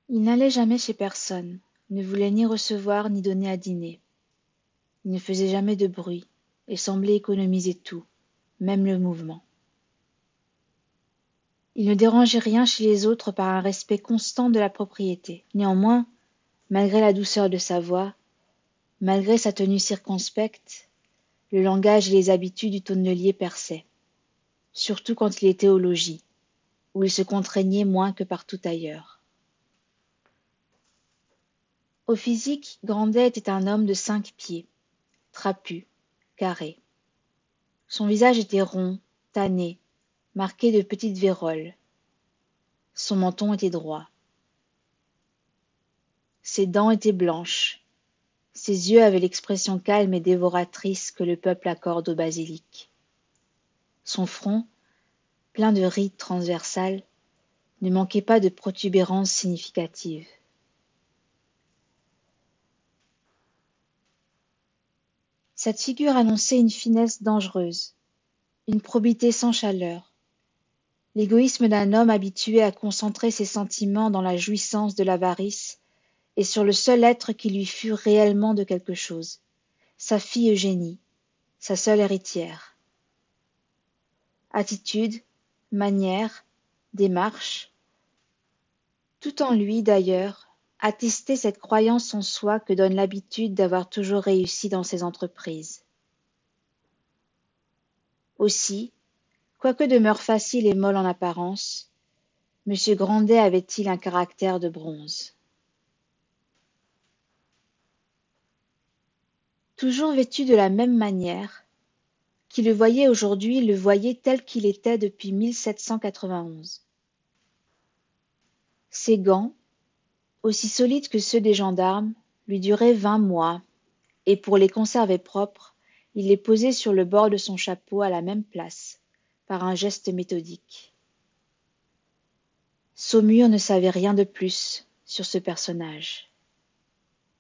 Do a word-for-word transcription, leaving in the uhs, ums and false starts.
Il n'allait jamais chez personne, ne voulait ni recevoir ni donner à dîner. Il ne faisait jamais de bruit, et semblait économiser tout, même le mouvement. Il ne dérangeait rien chez les autres par un respect constant de la propriété. Néanmoins, malgré la douceur de sa voix, malgré sa tenue circonspecte, le langage et les habitudes du tonnelier perçaient, surtout quand il était au logis, où il se contraignait moins que partout ailleurs. Au physique, Grandet était un homme de cinq pieds, trapu, carré. Son visage était rond, tanné, marqué de petites vérolles. Son menton était droit. Ses dents étaient blanches. Ses yeux avaient l'expression calme et dévoratrice que le peuple accorde au basilic. Son front, plein de rides transversales, ne manquait pas de protubérances significatives. Cette figure annonçait une finesse dangereuse, une probité sans chaleur, l'égoïsme d'un homme habitué à concentrer ses sentiments dans la jouissance de l'avarice et sur le seul être qui lui fût réellement de quelque chose, sa fille Eugénie, sa seule héritière. Attitude, manière, démarche, tout en lui d'ailleurs attestait cette croyance en soi que donne l'habitude d'avoir toujours réussi dans ses entreprises. Aussi, quoique demeure facile et molle en apparence, Monsieur Grandet avait-il un caractère de bronze. Toujours vêtu de la même manière, qui le voyait aujourd'hui le voyait tel qu'il était depuis mille sept cent quatre-vingt-onze. Ses gants, aussi solides que ceux des gendarmes, lui duraient vingt mois, et pour les conserver propres, il les posait sur le bord de son chapeau à la même place, par un geste méthodique. Saumur ne savait rien de plus sur ce personnage.